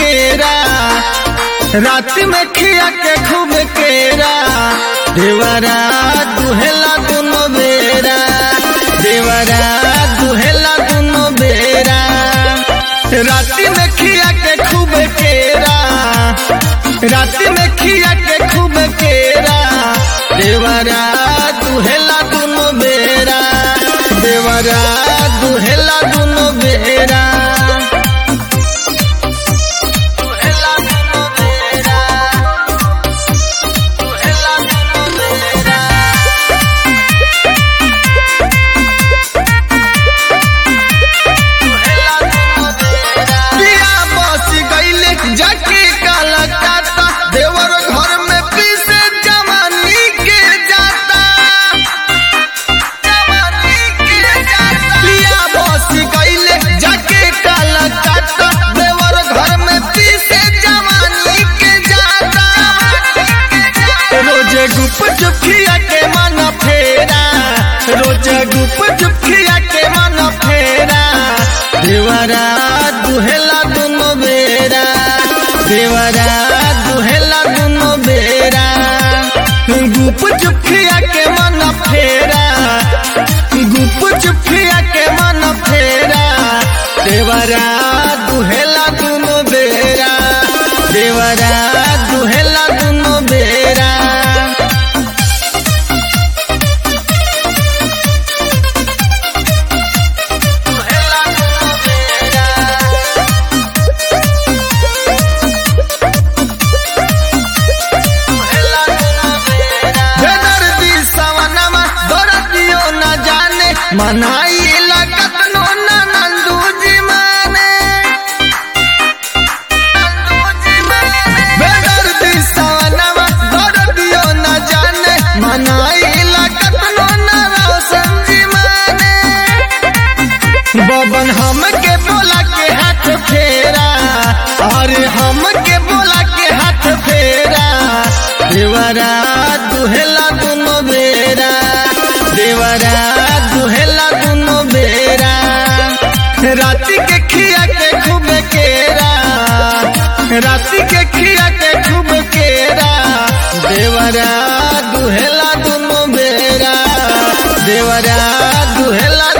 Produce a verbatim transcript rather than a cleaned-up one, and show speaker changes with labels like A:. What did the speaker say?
A: केरा, रात में खिया के खूब केरा, देवरा दुहेला दुनो बेरा, देवरा दुहेला दुनो बेरा, रात में खिया के खूब केरा, रात में खिया के खूब केरा, देवरा दुहेला दुनो बेरा, देवरा दुहेला दुनो बेरा। जाके काला काटा देवर घर में पीसे जवानी के जाता, जवानी के जाता पिया बस गईले जाके काला काटा देवर घर में पीसे जवानी के जाता, रोजे गुप चुखिया के मन फेरा, रोजे गुप चुखिया के मन फेरा, देवरा दुहेला दुनो बेरा, देवरा दुहेला दुनो बेरा, गुप चुखिया के मन फेरा, गुप चुखिया के मन फेरा, देवरा दुहेला दुनो बेरा, देवरा दुहेला दुनो बेरा। मनाई लगत नो ना नंदू जी माने, बेदर्दी सवनवा दर्दियो न जाने, मनाई लगत नो ना रोशन जी माने, बबन हम के बोला के हाथ फेरा, अरे हम के बोला के हाथ फेरा, देवरा दुहेला दुनो बेरा, देवरा दुहेला दुनो बेरा, राती के खिया के खूब केरा, राती के खिया के खूब केरा, देवरा दुहेला दुनो बेरा, देवरा दुहेला